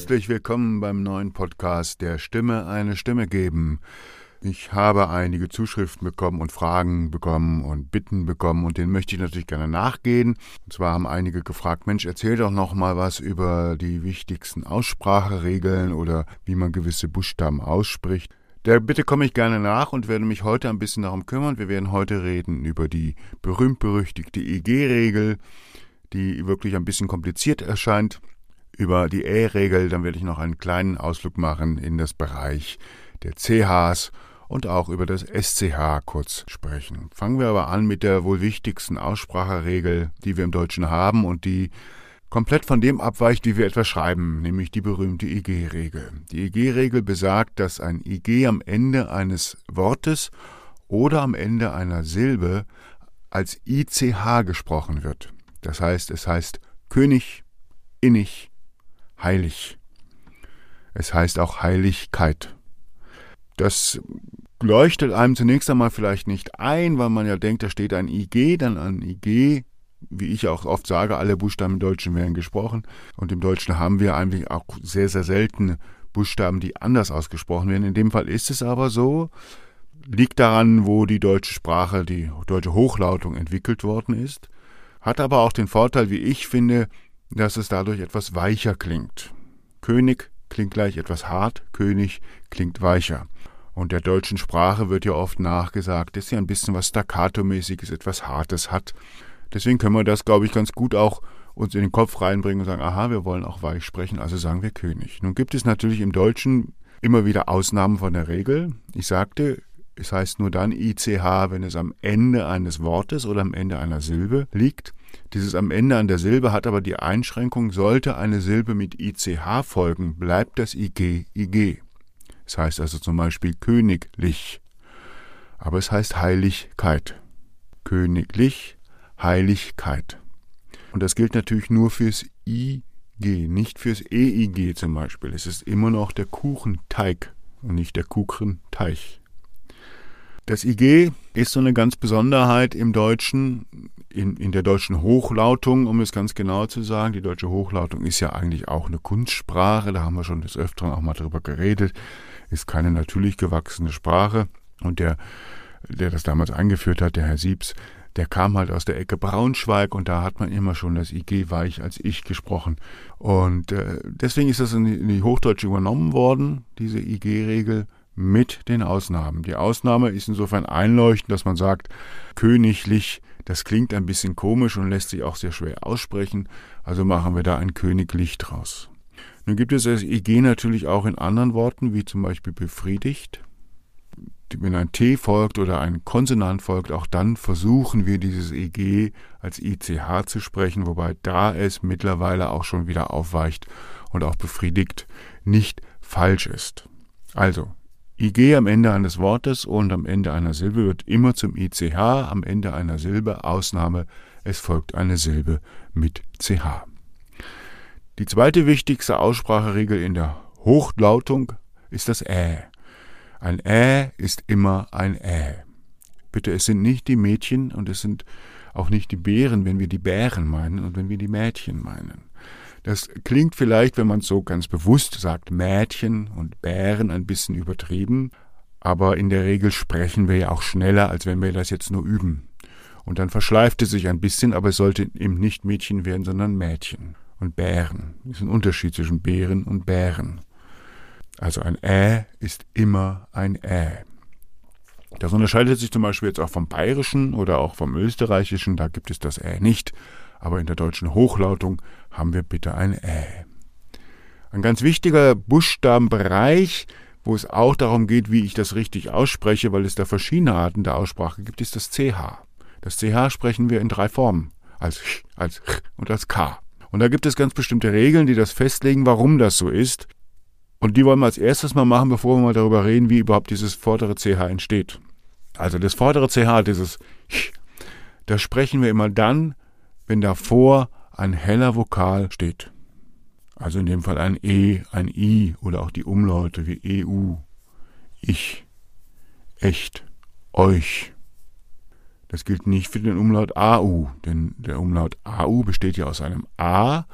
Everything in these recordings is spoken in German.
herzlich willkommen beim neuen Podcast der Stimme eine Stimme geben. Ich habe einige Zuschriften bekommen und Fragen bekommen und Bitten bekommen und denen möchte ich natürlich gerne nachgehen. Und zwar haben einige gefragt, Mensch, erzähl doch noch mal was über die wichtigsten Ausspracheregeln oder wie man gewisse Buchstaben ausspricht. Der Bitte komme ich gerne nach und werde mich heute ein bisschen darum kümmern. Wir werden heute reden über die berühmt-berüchtigte IG-Regel, die wirklich ein bisschen kompliziert erscheint. Über die Ä-Regel, dann werde ich noch einen kleinen Ausflug machen in das Bereich der CHs und auch über das SCH kurz sprechen. Fangen wir aber an mit der wohl wichtigsten Ausspracheregel, die wir im Deutschen haben und die komplett von dem abweicht, wie wir etwas schreiben, nämlich die berühmte IG-Regel. Die IG-Regel besagt, dass ein IG am Ende eines Wortes oder am Ende einer Silbe als ICH gesprochen wird. Das heißt, es heißt König, innig, heilig. Es heißt auch Heiligkeit. Das leuchtet einem zunächst einmal vielleicht nicht ein, weil man ja denkt, da steht ein IG, dann ein IG, wie ich auch oft sage, alle Buchstaben im Deutschen werden gesprochen. Und im Deutschen haben wir eigentlich auch sehr, sehr selten Buchstaben, die anders ausgesprochen werden. In dem Fall ist es aber so, liegt daran, wo die deutsche Sprache, die deutsche Hochlautung entwickelt worden ist, hat aber auch den Vorteil, wie ich finde, dass es dadurch etwas weicher klingt. König klingt gleich etwas hart, König klingt weicher. Und der deutschen Sprache wird ja oft nachgesagt, dass sie ein bisschen was Staccato-mäßiges, etwas Hartes hat. Deswegen können wir das, glaube ich, ganz gut auch uns in den Kopf reinbringen und sagen, aha, wir wollen auch weich sprechen, also sagen wir König. Nun gibt es natürlich im Deutschen immer wieder Ausnahmen von der Regel. Ich sagte, es heißt nur dann ICH, wenn es am Ende eines Wortes oder am Ende einer Silbe liegt. Dieses am Ende an der Silbe hat aber die Einschränkung, sollte eine Silbe mit ICH folgen, bleibt das IG IG. Es heißt also zum Beispiel königlich, aber es heißt Heiligkeit. Königlich, Heiligkeit. Und das gilt natürlich nur fürs IG, nicht fürs EIG zum Beispiel. Es ist immer noch der Kuchenteig und nicht der Kuchenteich. Das IG ist so eine ganz Besonderheit im Deutschen, in der deutschen Hochlautung, um es ganz genau zu sagen. Die deutsche Hochlautung ist ja eigentlich auch eine Kunstsprache, da haben wir schon des Öfteren auch mal drüber geredet, ist keine natürlich gewachsene Sprache. Und der das damals eingeführt hat, der Herr Siebs, der kam halt aus der Ecke Braunschweig und da hat man immer schon das IG weich als Ich gesprochen. Und deswegen ist das in die Hochdeutsche übernommen worden, diese IG-Regel, mit den Ausnahmen. Die Ausnahme ist insofern einleuchtend, dass man sagt, königlich, das klingt ein bisschen komisch und lässt sich auch sehr schwer aussprechen, also machen wir da ein königlich draus. Nun gibt es das IG natürlich auch in anderen Worten, wie zum Beispiel befriedigt. Wenn ein T folgt oder ein Konsonant folgt, auch dann versuchen wir dieses IG als ICH zu sprechen, wobei da es mittlerweile auch schon wieder aufweicht und auch befriedigt nicht falsch ist. Also, IG am Ende eines Wortes und am Ende einer Silbe wird immer zum ICH, am Ende einer Silbe, Ausnahme, es folgt eine Silbe mit CH. Die zweite wichtigste Ausspracheregel in der Hochlautung ist das Ä. Ein Ä ist immer ein Ä. Bitte, es sind nicht die Mädchen und es sind auch nicht die Bären, wenn wir die Bären meinen und wenn wir die Mädchen meinen. Das klingt vielleicht, wenn man es so ganz bewusst sagt, Mädchen und Bären ein bisschen übertrieben, aber in der Regel sprechen wir ja auch schneller, als wenn wir das jetzt nur üben. Und dann verschleift es sich ein bisschen, aber es sollte eben nicht Mädchen werden, sondern Mädchen und Bären. Das ist ein Unterschied zwischen Bären und Bären. Also ein Ä ist immer ein Ä. Das unterscheidet sich zum Beispiel jetzt auch vom Bayerischen oder auch vom Österreichischen, da gibt es das Ä nicht. Aber in der deutschen Hochlautung haben wir bitte ein Ä. Ein ganz wichtiger Buchstabenbereich, wo es auch darum geht, wie ich das richtig ausspreche, weil es da verschiedene Arten der Aussprache gibt, ist das CH. Das CH sprechen wir in 3 Formen, als Ch, als Ch und als K. Und da gibt es ganz bestimmte Regeln, die das festlegen, warum das so ist. Und die wollen wir als erstes mal machen, bevor wir mal darüber reden, wie überhaupt dieses vordere CH entsteht. Also das vordere CH, dieses Ch, das sprechen wir immer dann, wenn davor ein heller Vokal steht. Also in dem Fall ein E, ein I oder auch die Umlaute wie EU, ich, echt, euch. Das gilt nicht für den Umlaut AU, denn der Umlaut AU besteht ja aus einem A,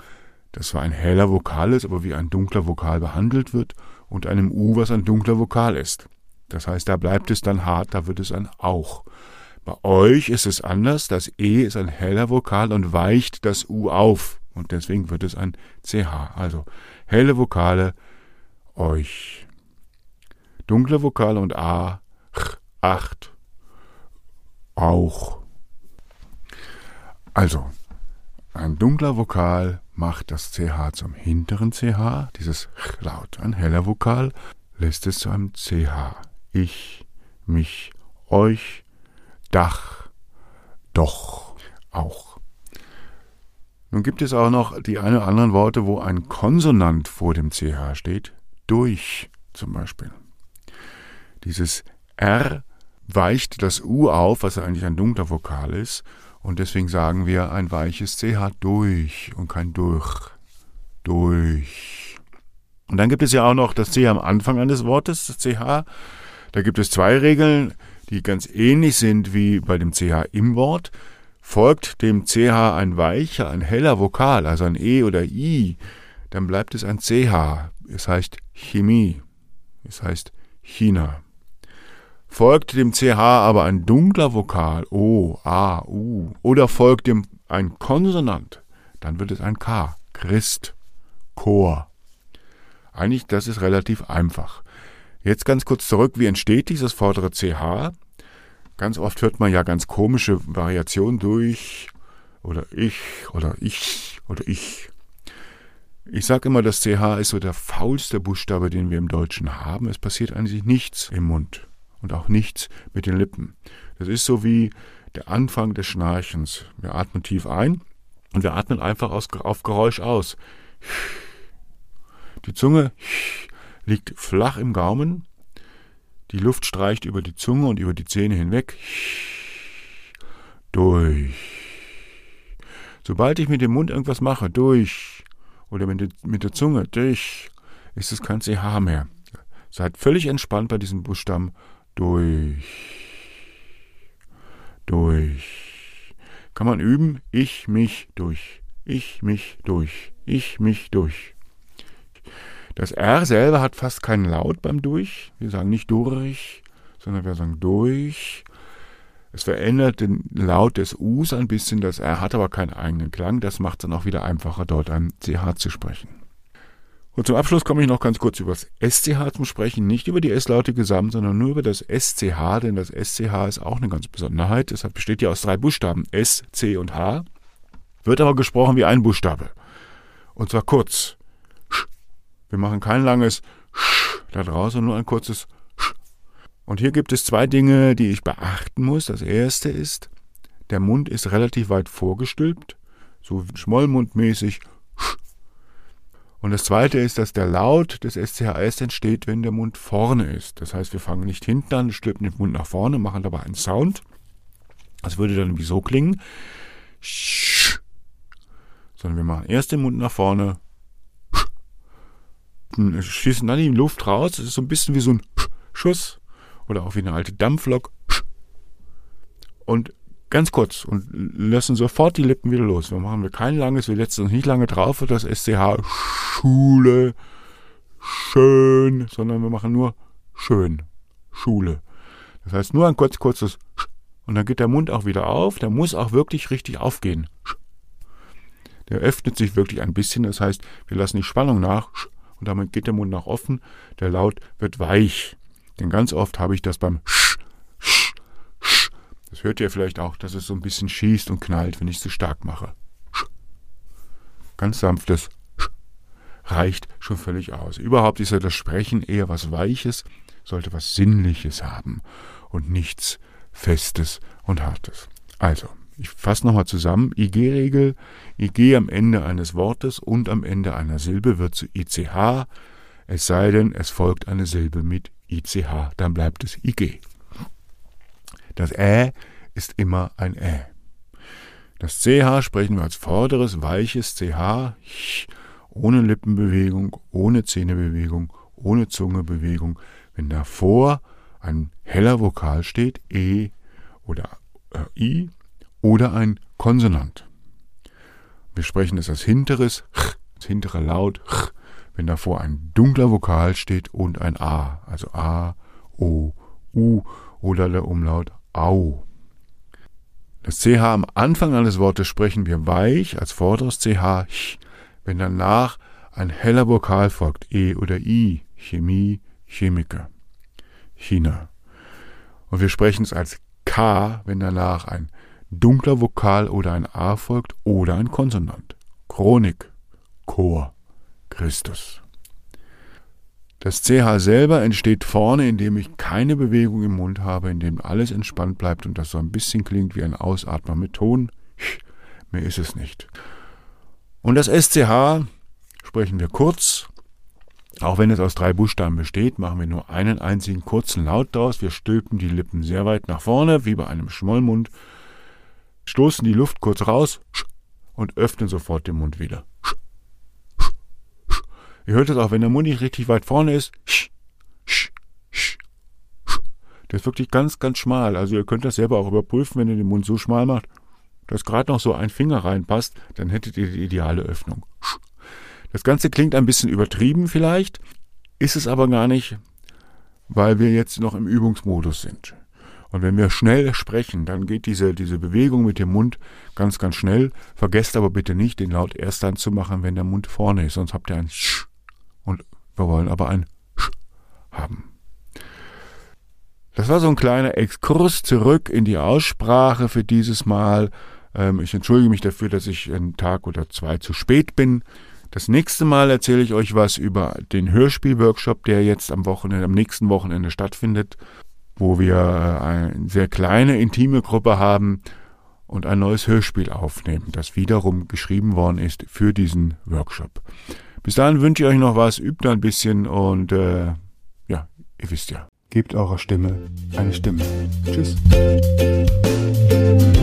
das zwar ein heller Vokal ist, aber wie ein dunkler Vokal behandelt wird, und einem U, was ein dunkler Vokal ist. Das heißt, da bleibt es dann hart, da wird es ein Auch. Bei euch ist es anders, das E ist ein heller Vokal und weicht das U auf. Und deswegen wird es ein CH. Also helle Vokale, euch. Dunkle Vokale und A, ch, acht, auch. Also, ein dunkler Vokal macht das CH zum hinteren CH, dieses ch Laut. Ein heller Vokal lässt es zu einem CH. Ich, mich, euch, Dach, doch, auch. Nun gibt es auch noch die ein oder anderen Worte, wo ein Konsonant vor dem CH steht. Durch zum Beispiel. Dieses R weicht das U auf, was eigentlich ein dunkler Vokal ist. Und deswegen sagen wir ein weiches CH durch und kein durch. Durch. Und dann gibt es ja auch noch das CH am Anfang eines Wortes, das CH. Da gibt es zwei Regeln, die ganz ähnlich sind wie bei dem CH im Wort. Folgt dem CH ein weicher, ein heller Vokal, also ein E oder I, dann bleibt es ein CH. Es heißt Chemie. Es heißt China. Folgt dem CH aber ein dunkler Vokal, O, A, U, oder folgt dem ein Konsonant, dann wird es ein K, Christ, Chor. Eigentlich, das ist relativ einfach. Jetzt ganz kurz zurück, wie entsteht dieses vordere CH? Ganz oft hört man ja ganz komische Variationen durch oder ich oder ich oder ich. Ich sage immer, das CH ist so der faulste Buchstabe, den wir im Deutschen haben. Es passiert eigentlich nichts im Mund und auch nichts mit den Lippen. Das ist so wie der Anfang des Schnarchens. Wir atmen tief ein und wir atmen einfach auf Geräusch aus. Die Zunge liegt flach im Gaumen. Die Luft streicht über die Zunge und über die Zähne hinweg. Durch. Sobald ich mit dem Mund irgendwas mache, durch, oder mit der Zunge, durch, ist es kein CH mehr. Seid völlig entspannt bei diesem Buchstaben. Durch. Durch. Kann man üben. Ich, mich, durch. Ich, mich, durch. Ich, mich, durch. Das R selber hat fast keinen Laut beim Durch. Wir sagen nicht durch, sondern wir sagen durch. Es verändert den Laut des U's ein bisschen. Das R hat aber keinen eigenen Klang. Das macht es dann auch wieder einfacher, dort ein CH zu sprechen. Und zum Abschluss komme ich noch ganz kurz über das SCH zum Sprechen. Nicht über die S-Laute gesamt, sondern nur über das SCH. Denn das SCH ist auch eine ganz Besonderheit. Deshalb besteht ja aus 3 Buchstaben. S, C und H. Wird aber gesprochen wie ein Buchstabe. Und zwar kurz. Wir machen kein langes Sch da draußen, nur ein kurzes Sch. Und hier gibt es 2 Dinge, die ich beachten muss. Das erste ist, der Mund ist relativ weit vorgestülpt, so schmollmundmäßig. Sch. Und das zweite ist, dass der Laut des SCH entsteht, wenn der Mund vorne ist. Das heißt, wir fangen nicht hinten an, stülpen den Mund nach vorne, machen dabei einen Sound. Das würde dann wie so klingen. Sch. Sondern wir machen erst den Mund nach vorne, schießen dann die Luft raus. Das ist so ein bisschen wie so ein Schuss oder auch wie eine alte Dampflok. Und ganz kurz und lassen sofort die Lippen wieder los. Wir machen kein langes, wir setzen uns nicht lange drauf für das SCH Schule, schön, sondern wir machen nur schön, Schule. Das heißt nur ein kurzes und dann geht der Mund auch wieder auf. Der muss auch wirklich richtig aufgehen. Der öffnet sich wirklich ein bisschen. Das heißt, wir lassen die Spannung nach. Und damit geht der Mund nach offen, der Laut wird weich. Denn ganz oft habe ich das beim Sch, Sch, Sch. Das hört ihr vielleicht auch, dass es so ein bisschen schießt und knallt, wenn ich es zu stark mache. Sch. Ganz sanftes Sch reicht schon völlig aus. Überhaupt ist ja das Sprechen eher was Weiches, sollte was Sinnliches haben und nichts Festes und Hartes. Also, ich fasse nochmal zusammen. IG-Regel. IG am Ende eines Wortes und am Ende einer Silbe wird zu ICH. Es sei denn, es folgt eine Silbe mit ICH. Dann bleibt es IG. Das Ä ist immer ein Ä. Das CH sprechen wir als vorderes, weiches CH. Ohne Lippenbewegung, ohne Zähnebewegung, ohne Zungebewegung. Wenn davor ein heller Vokal steht, E oder I, oder ein Konsonant. Wir sprechen es als hinteres Ch das hintere Laut, ch, wenn davor ein dunkler Vokal steht und ein A, also A, O, U oder der Umlaut Au. Das CH am Anfang eines Wortes sprechen wir weich als vorderes CH, ch, wenn danach ein heller Vokal folgt, E oder I, Chemie, Chemiker, China. Und wir sprechen es als K, wenn danach ein dunkler Vokal oder ein A folgt oder ein Konsonant. Chronik, Chor, Christus. Das CH selber entsteht vorne, indem ich keine Bewegung im Mund habe, indem alles entspannt bleibt und das so ein bisschen klingt wie ein Ausatmen mit Ton. Mehr ist es nicht. Und das SCH sprechen wir kurz. Auch wenn es aus 3 Buchstaben besteht, machen wir nur einen einzigen kurzen Laut daraus. Wir stülpen die Lippen sehr weit nach vorne, wie bei einem Schmollmund, stoßen die Luft kurz raus und öffnen sofort den Mund wieder. Ihr hört es auch, wenn der Mund nicht richtig weit vorne ist. Der ist wirklich ganz, ganz schmal. Also ihr könnt das selber auch überprüfen, wenn ihr den Mund so schmal macht, dass gerade noch so ein Finger reinpasst, dann hättet ihr die ideale Öffnung. Das Ganze klingt ein bisschen übertrieben vielleicht, ist es aber gar nicht, weil wir jetzt noch im Übungsmodus sind. Und wenn wir schnell sprechen, dann geht diese Bewegung mit dem Mund ganz, ganz schnell. Vergesst aber bitte nicht, den Laut erst dann zu machen, wenn der Mund vorne ist, sonst habt ihr ein Sch. Und wir wollen aber ein Sch haben. Das war so ein kleiner Exkurs zurück in die Aussprache für dieses Mal. Ich entschuldige mich dafür, dass ich einen Tag oder 2 zu spät bin. Das nächste Mal erzähle ich euch was über den Hörspielworkshop, der jetzt am nächsten Wochenende stattfindet, wo wir eine sehr kleine, intime Gruppe haben und ein neues Hörspiel aufnehmen, das wiederum geschrieben worden ist für diesen Workshop. Bis dahin wünsche ich euch noch was, übt ein bisschen und ihr wisst ja. Gebt eurer Stimme eine Stimme. Tschüss.